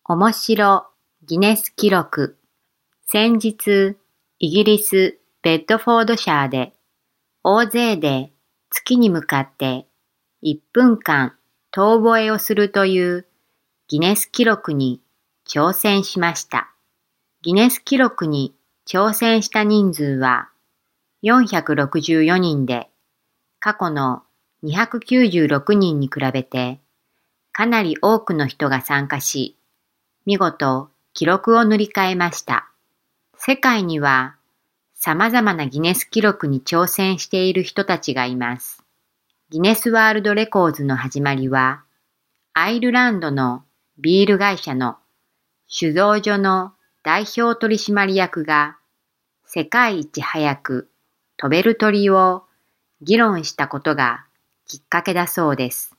面白ギネス記録。先日、イギリス・ベッドフォードシャーで、大勢で月に向かって1分間遠吠えをするというギネス記録に挑戦しました。ギネス記録に挑戦した人数は464人で、過去の296人に比べてかなり多くの人が参加し、見事記録を塗り替えました。世界には様々なギネス記録に挑戦している人たちがいます。ギネスワールドレコーズの始まりは、アイルランドのビール会社の酒造所の代表取締役が世界一早く飛べる鳥を議論したことがきっかけだそうです。